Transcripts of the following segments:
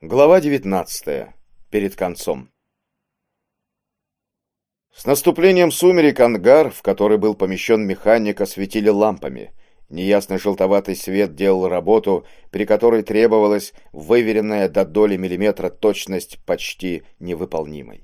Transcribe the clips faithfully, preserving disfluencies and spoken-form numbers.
Глава девятнадцатая. Перед концом. С наступлением сумерек ангар, в который был помещен механик, осветили лампами. Неясный желтоватый свет делал работу, при которой требовалась выверенная до доли миллиметра точность почти невыполнимой.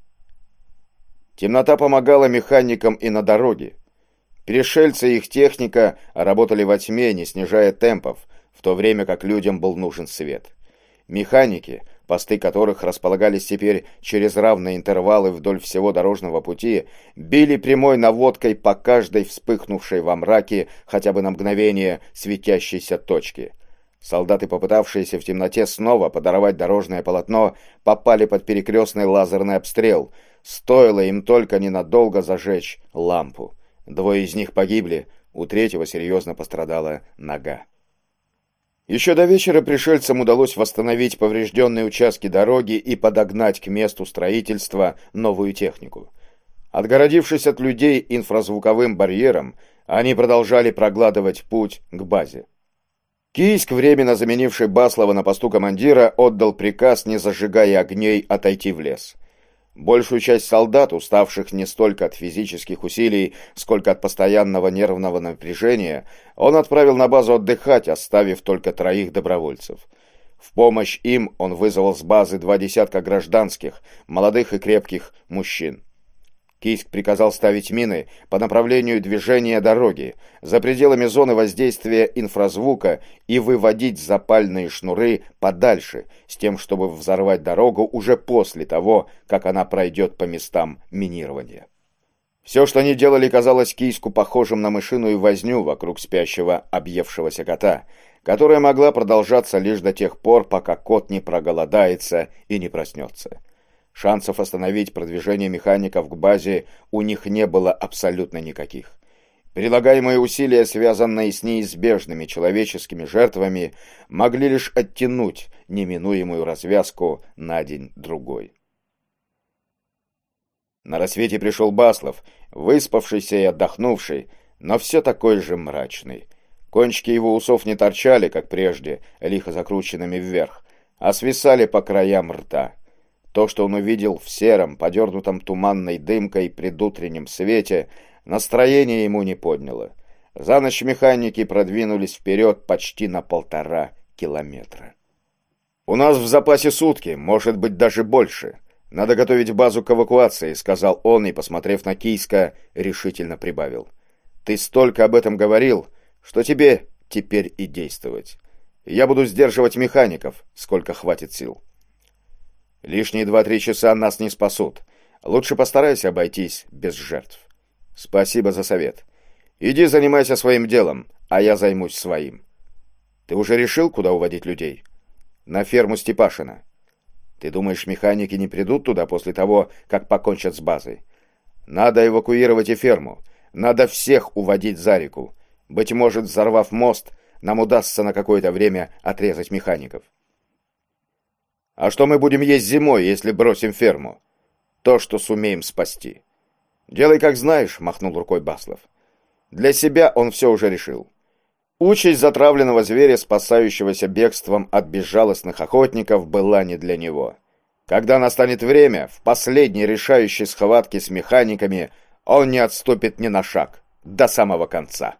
Темнота помогала механикам и на дороге. Пришельцы и их техника работали во тьме, не снижая темпов, в то время как людям был нужен свет. Механики, посты которых располагались теперь через равные интервалы вдоль всего дорожного пути, били прямой наводкой по каждой вспыхнувшей во мраке хотя бы на мгновение светящейся точке. Солдаты, попытавшиеся в темноте снова подорвать дорожное полотно, попали под перекрестный лазерный обстрел. Стоило им только ненадолго зажечь лампу. Двое из них погибли, у третьего серьезно пострадала нога. Еще до вечера пришельцам удалось восстановить поврежденные участки дороги и подогнать к месту строительства новую технику. Отгородившись от людей инфразвуковым барьером, они продолжали прогладывать путь к базе. Кийск, временно заменивший Баслова на посту командира, отдал приказ, не зажигая огней, отойти в лес. Большую часть солдат, уставших не столько от физических усилий, сколько от постоянного нервного напряжения, он отправил на базу отдыхать, оставив только троих добровольцев. В помощь им он вызвал с базы два десятка гражданских, молодых и крепких мужчин. Кийск приказал ставить мины по направлению движения дороги, за пределами зоны воздействия инфразвука и выводить запальные шнуры подальше, с тем, чтобы взорвать дорогу уже после того, как она пройдет по местам минирования. Все, что они делали, казалось Кийску похожим на мышиную возню вокруг спящего объевшегося кота, которая могла продолжаться лишь до тех пор, пока кот не проголодается и не проснется. Шансов остановить продвижение механиков к базе у них не было абсолютно никаких. Прилагаемые усилия, связанные с неизбежными человеческими жертвами, могли лишь оттянуть неминуемую развязку на день-другой. На рассвете пришел Баслов, выспавшийся и отдохнувший, но все такой же мрачный. Кончики его усов не торчали, как прежде, лихо закрученными вверх, а свисали по краям рта. То, что он увидел в сером, подернутом туманной дымкой предутреннем свете, настроение ему не подняло. За ночь механики продвинулись вперед почти на полтора километра. «У нас в запасе сутки, может быть, даже больше. Надо готовить базу к эвакуации», — сказал он и, посмотрев на Кийска, решительно прибавил. «Ты столько об этом говорил, что тебе теперь и действовать. Я буду сдерживать механиков, сколько хватит сил. Лишние два-три часа нас не спасут. Лучше постарайся обойтись без жертв. Спасибо за совет. Иди занимайся своим делом, а я займусь своим. Ты уже решил, куда уводить людей? На ферму Степашина. Ты думаешь, механики не придут туда после того, как покончат с базой? Надо эвакуировать и ферму. Надо всех уводить за реку. Быть может, взорвав мост, нам удастся на какое-то время отрезать механиков. А что мы будем есть зимой, если бросим ферму? То, что сумеем спасти. Делай, как знаешь, махнул рукой Баслов. Для себя он все уже решил. Участь затравленного зверя, спасающегося бегством от безжалостных охотников, была не для него. Когда настанет время, в последней решающей схватке с механиками, он не отступит ни на шаг, до самого конца.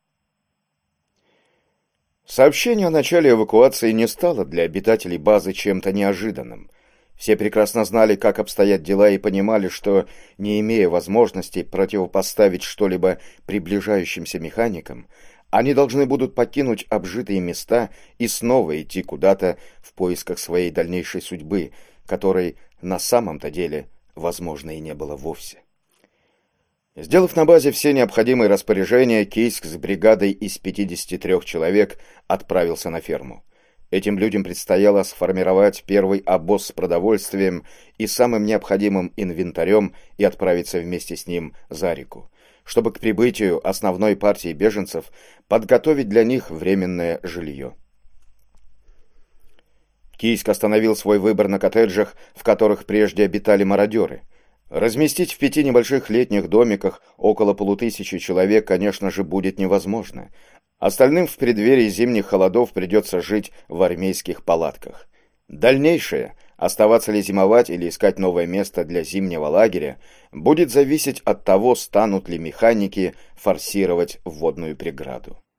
Сообщение о начале эвакуации не стало для обитателей базы чем-то неожиданным. Все прекрасно знали, как обстоят дела, и понимали, что, не имея возможности противопоставить что-либо приближающимся механикам, они должны будут покинуть обжитые места и снова идти куда-то в поисках своей дальнейшей судьбы, которой на самом-то деле, возможно, и не было вовсе. Сделав на базе все необходимые распоряжения, Кийск с бригадой из пятидесяти трёх человек отправился на ферму. Этим людям предстояло сформировать первый обоз с продовольствием и самым необходимым инвентарем и отправиться вместе с ним за реку, чтобы к прибытию основной партии беженцев подготовить для них временное жилье. Кийск остановил свой выбор на коттеджах, в которых прежде обитали мародеры. Разместить в пяти небольших летних домиках около полутысячи человек, конечно же, будет невозможно. Остальным в преддверии зимних холодов придется жить в армейских палатках. Дальнейшее, оставаться ли зимовать или искать новое место для зимнего лагеря, будет зависеть от того, станут ли механики форсировать водную преграду.